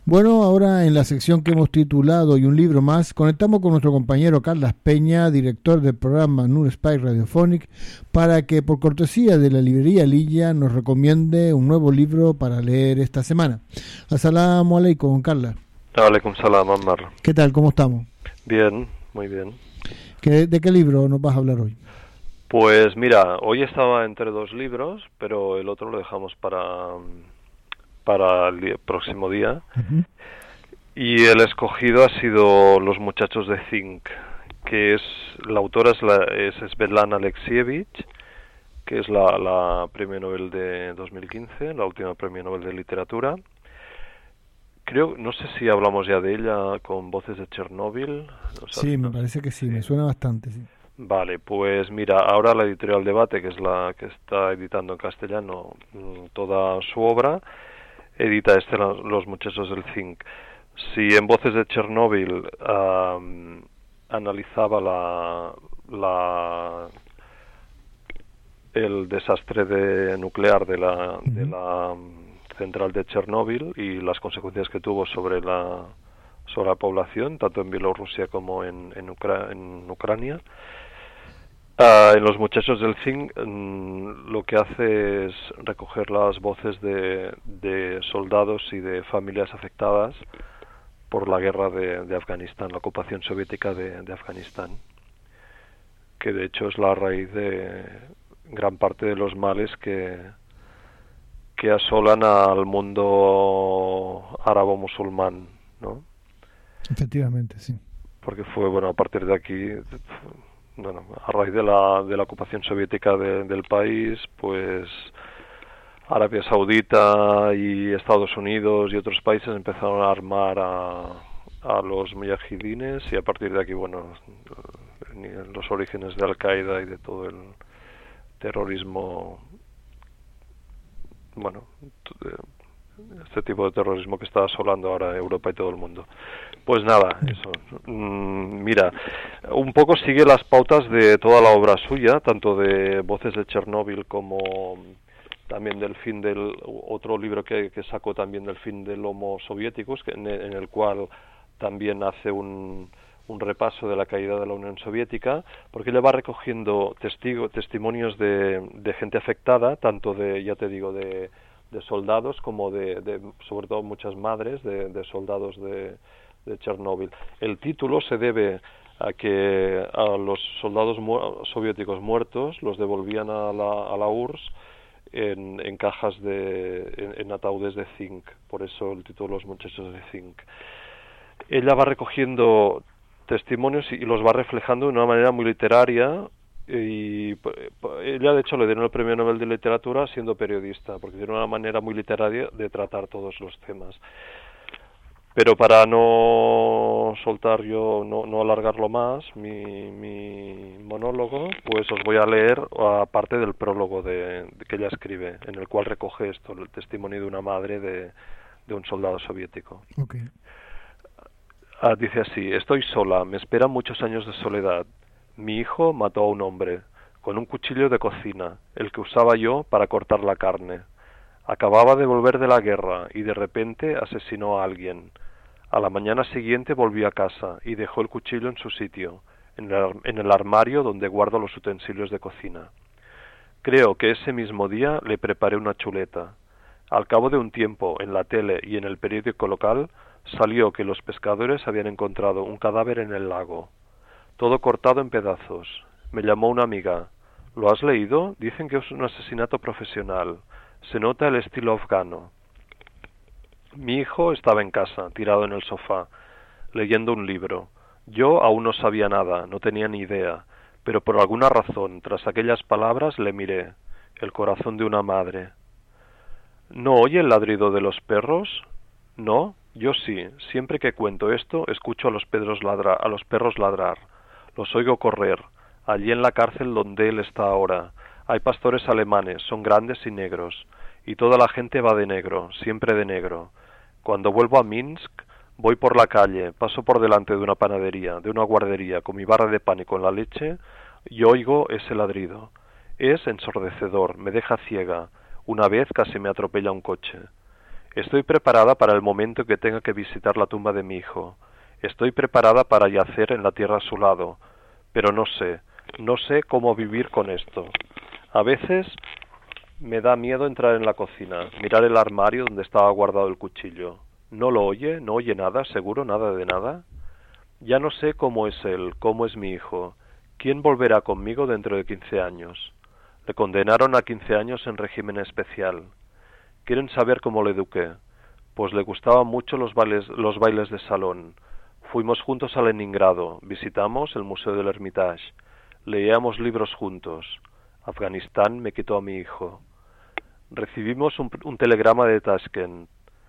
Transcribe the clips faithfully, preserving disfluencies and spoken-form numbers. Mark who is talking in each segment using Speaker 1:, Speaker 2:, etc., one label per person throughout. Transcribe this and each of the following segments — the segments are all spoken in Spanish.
Speaker 1: Bueno, ahora en la sección que hemos titulado Y un libro más, conectamos con nuestro compañero Carlas Peña, director del programa Nur Espai Radiophonic, para que por cortesía de la librería Lilla nos recomiende un nuevo libro para leer esta semana. Asalamu alaikum, Carlas.
Speaker 2: Alaikum salam, Ammar.
Speaker 1: ¿Qué tal? ¿Cómo estamos?
Speaker 2: Bien, muy bien.
Speaker 1: ¿Qué, ¿De qué libro nos vas a hablar hoy?
Speaker 2: Pues mira, hoy estaba entre dos libros, pero el otro lo dejamos para, para el día, próximo día. Uh-huh. Y el escogido ha sido Los muchachos de Zinc, que es, la autora es, la, es Svetlana Alexievich, que es la, la premio Nobel de dos mil quince, la última premio Nobel de literatura. Creo, no sé si hablamos ya de ella con Voces de Chernóbil.
Speaker 1: O sea, sí, me parece que sí, sí, me suena bastante, sí.
Speaker 2: Vale, pues mira, ahora la editorial Debate, que es la que está editando en castellano toda su obra, edita este Los muchachos del Zinc. Si en Voces de Chernóbil um, analizaba la, la el desastre de, nuclear de la, uh-huh. de la central de Chernóbil y las consecuencias que tuvo sobre la sobre la población, tanto en Bielorrusia como en, en, Ucra- en Ucrania. Uh, en Los muchachos del Zinc um, lo que hace es recoger las voces de, de soldados y de familias afectadas por la guerra de, de Afganistán, la ocupación soviética de, de Afganistán, que de hecho es la raíz de gran parte de los males que, que asolan al mundo árabo-musulmán, ¿no?
Speaker 1: Efectivamente, sí.
Speaker 2: Porque fue, bueno, a partir de aquí, bueno, a raíz de la, de la ocupación soviética de, del país, pues Arabia Saudita y Estados Unidos y otros países empezaron a armar a, a los mujahidines y a partir de aquí, bueno, los orígenes de Al-Qaeda y de todo el terrorismo, bueno, este tipo de terrorismo que está asolando ahora Europa y todo el mundo. Pues nada, eso. Mm, mira, un poco sigue las pautas de toda la obra suya, tanto de Voces de Chernóbil como también del fin del otro libro que, que sacó también del fin del Homo Soviéticus, que en, en el cual también hace un, un repaso de la caída de la Unión Soviética, porque ella va recogiendo testigo, testimonios de, de gente afectada, tanto de, ya te digo, de, de soldados como de, de, sobre todo muchas madres de, de soldados de, de Chernóbil. El título se debe a que a los soldados mu- soviéticos muertos los devolvían a la, a la U R S S En, en cajas de en, en ataúdes de zinc, por eso el título Los muchachos de Zinc. Ella va recogiendo testimonios y, y los va reflejando de una manera muy literaria y ella de hecho le dieron el premio Nobel de literatura siendo periodista, porque tiene una manera muy literaria de tratar todos los temas. Pero para no soltar yo, no, no alargarlo más, mi, mi monólogo, pues os voy a leer aparte del prólogo de, de que ella escribe, en el cual recoge esto, el testimonio de una madre de, de un soldado soviético.
Speaker 1: Okay.
Speaker 2: Ah, dice así: estoy sola, me esperan muchos años de soledad. Mi hijo mató a un hombre, con un cuchillo de cocina, el que usaba yo para cortar la carne. Acababa de volver de la guerra y de repente asesinó a alguien. A la mañana siguiente volvió a casa y dejó el cuchillo en su sitio, en el, en el armario donde guardo los utensilios de cocina. Creo que ese mismo día le preparé una chuleta. Al cabo de un tiempo, en la tele y en el periódico local, salió que los pescadores habían encontrado un cadáver en el lago, todo cortado en pedazos. Me llamó una amiga. ¿Lo has leído? Dicen que es un asesinato profesional. Se nota el estilo afgano. Mi hijo estaba en casa, tirado en el sofá, leyendo un libro. Yo aún no sabía nada, no tenía ni idea, pero por alguna razón, tras aquellas palabras, le miré. El corazón de una madre. ¿No oye el ladrido de los perros? No, yo sí. Siempre que cuento esto, escucho a los perros ladrar, a los perros ladrar. Los oigo correr. Allí en la cárcel donde él está ahora. Hay pastores alemanes, son grandes y negros. Y toda la gente va de negro, siempre de negro. Cuando vuelvo a Minsk, voy por la calle, paso por delante de una panadería, de una guardería, con mi barra de pan y con la leche, y oigo ese ladrido. Es ensordecedor, me deja ciega. Una vez casi me atropella un coche. Estoy preparada para el momento que tenga que visitar la tumba de mi hijo. Estoy preparada para yacer en la tierra a su lado, pero no sé, no sé cómo vivir con esto. A veces me da miedo entrar en la cocina, mirar el armario donde estaba guardado el cuchillo. ¿No lo oye? ¿No oye nada? ¿Seguro nada de nada? Ya no sé cómo es él, cómo es mi hijo. ¿Quién volverá conmigo dentro de quince años? Le condenaron a quince años en régimen especial. ¿Quieren saber cómo le eduqué? Pues le gustaban mucho los bailes, los bailes de salón. Fuimos juntos a Leningrado, visitamos el Museo del Hermitage, leíamos libros juntos. Afganistán me quitó a mi hijo. Recibimos un, un telegrama de Tashkent.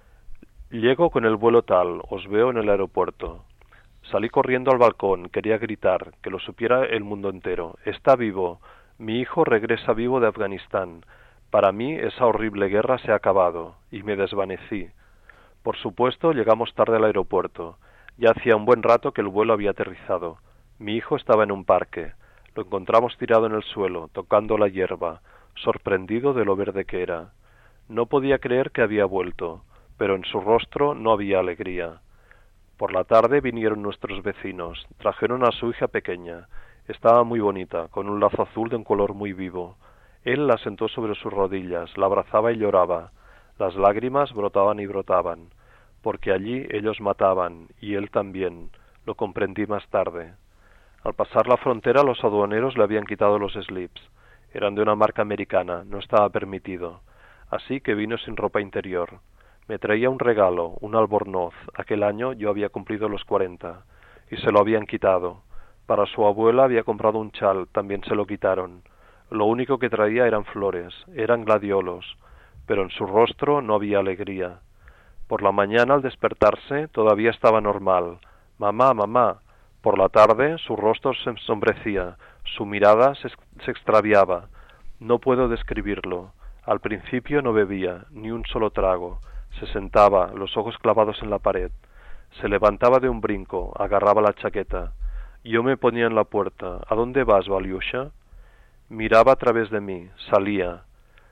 Speaker 2: Llego con el vuelo tal, os veo en el aeropuerto. Salí corriendo al balcón, quería gritar, que lo supiera el mundo entero. Está vivo, mi hijo regresa vivo de Afganistán. Para mí esa horrible guerra se ha acabado, y me desvanecí. Por supuesto, llegamos tarde al aeropuerto. Ya hacía un buen rato que el vuelo había aterrizado. Mi hijo estaba en un parque. Lo encontramos tirado en el suelo, tocando la hierba, sorprendido de lo verde que era. No podía creer que había vuelto, pero en su rostro no había alegría. Por la tarde vinieron nuestros vecinos, trajeron a su hija pequeña. Estaba muy bonita, con un lazo azul de un color muy vivo. Él la sentó sobre sus rodillas, la abrazaba y lloraba. Las lágrimas brotaban y brotaban, porque allí ellos mataban, y él también. Lo comprendí más tarde. Al pasar la frontera los aduaneros le habían quitado los slips. Eran de una marca americana, no estaba permitido. Así que vino sin ropa interior. Me traía un regalo, un albornoz. Aquel año yo había cumplido los cuarenta, y se lo habían quitado. Para su abuela había comprado un chal, también se lo quitaron. Lo único que traía eran flores, eran gladiolos, pero en su rostro no había alegría. Por la mañana al despertarse todavía estaba normal. Mamá, mamá. Por la tarde su rostro se ensombrecía, su mirada se, se extraviaba. No puedo describirlo. Al principio no bebía, ni un solo trago. Se sentaba, los ojos clavados en la pared. Se levantaba de un brinco, agarraba la chaqueta. Yo me ponía en la puerta. ¿A dónde vas, Valiusha? Miraba a través de mí, salía.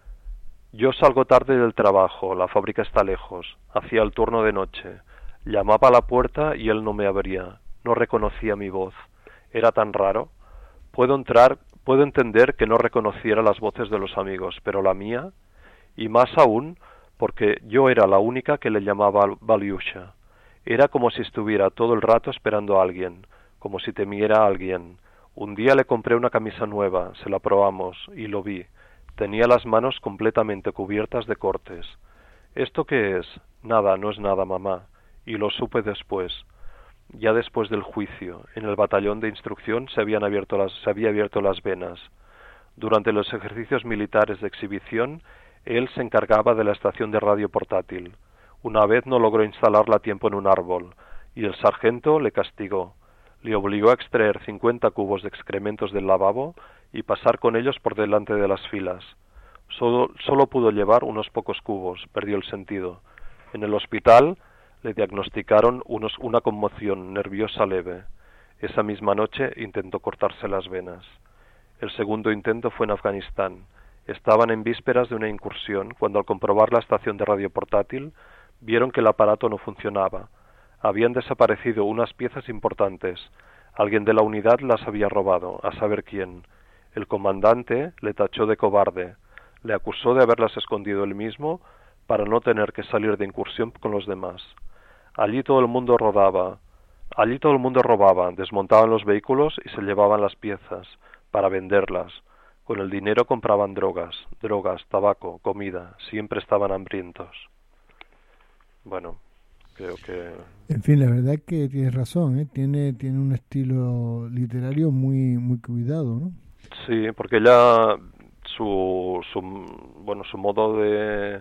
Speaker 2: Yo salgo tarde del trabajo, la fábrica está lejos. Hacía el turno de noche. Llamaba a la puerta y él no me abría. No reconocía mi voz. Era tan raro. Puedo entrar, puedo entender que no reconociera las voces de los amigos, pero la mía, y más aún, porque yo era la única que le llamaba Valiusha. Era como si estuviera todo el rato esperando a alguien, como si temiera a alguien. Un día le compré una camisa nueva, se la probamos, y lo vi. Tenía las manos completamente cubiertas de cortes. ¿Esto qué es? Nada, no es nada, mamá. Y lo supe después. Ya después del juicio, en el batallón de instrucción se habían abierto las, se había abierto las venas. Durante los ejercicios militares de exhibición, él se encargaba de la estación de radio portátil. Una vez no logró instalarla a tiempo en un árbol, y el sargento le castigó. Le obligó a extraer cincuenta cubos de excrementos del lavabo y pasar con ellos por delante de las filas. Solo, solo pudo llevar unos pocos cubos, perdió el sentido. En el hospital le diagnosticaron unos, una conmoción nerviosa leve. Esa misma noche intentó cortarse las venas. El segundo intento fue en Afganistán. Estaban en vísperas de una incursión cuando al comprobar la estación de radio portátil vieron que el aparato no funcionaba. Habían desaparecido unas piezas importantes. Alguien de la unidad las había robado, a saber quién. El comandante le tachó de cobarde. Le acusó de haberlas escondido él mismo para no tener que salir de incursión con los demás. Allí todo el mundo rodaba. Allí todo el mundo robaba, desmontaban los vehículos y se llevaban las piezas para venderlas. Con el dinero compraban drogas, drogas, tabaco, comida. Siempre estaban hambrientos. Bueno, creo que...
Speaker 1: En fin, la verdad que tienes razón, ¿eh? Tiene, tiene un estilo literario muy, muy cuidado, ¿no?
Speaker 2: Sí, porque ella, su, su, bueno, su modo de,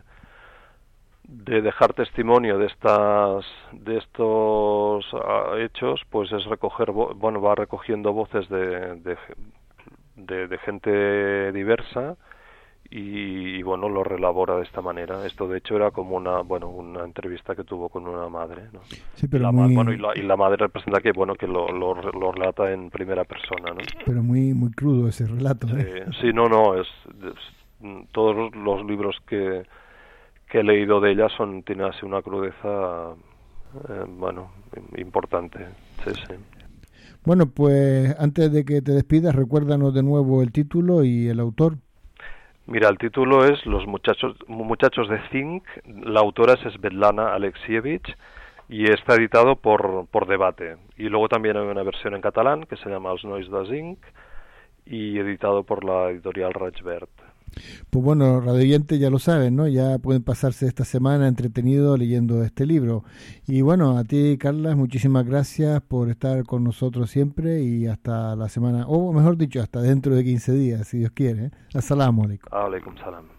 Speaker 2: de dejar testimonio de estas, de estos hechos, pues es recoger, bueno, va recogiendo voces de, de, de, de gente diversa. Y, y bueno, lo relabora de esta manera. Esto de hecho era como una, bueno, una entrevista que tuvo con una madre, ¿no?
Speaker 1: Sí, pero
Speaker 2: la,
Speaker 1: muy...
Speaker 2: bueno, y la, y la madre representa que bueno que lo, lo, lo relata en primera persona, ¿no?
Speaker 1: Pero muy muy crudo ese relato, ¿eh?
Speaker 2: Sí, sí, no, no, es, es todos los libros que que he leído de ella son tiene así una crudeza, eh, bueno, importante. Sí, sí.
Speaker 1: Bueno, pues antes de que te despidas, recuérdanos de nuevo el título y el autor.
Speaker 2: Mira, el título es Los muchachos, muchachos de Zinc, la autora es Svetlana Alexievich y está editado por, por Debate. Y luego también hay una versión en catalán que se llama Els nois de Zinc y editado por la editorial Raig Verd.
Speaker 1: Pues bueno, radioyentes ya lo saben, ¿no? Ya pueden pasarse esta semana entretenido leyendo este libro. Y bueno, a ti, Carlas, muchísimas gracias por estar con nosotros siempre y hasta la semana, o mejor dicho, hasta dentro de quince días, si Dios quiere. ¿eh? As-salamu alaykum.
Speaker 2: Alaykum salam.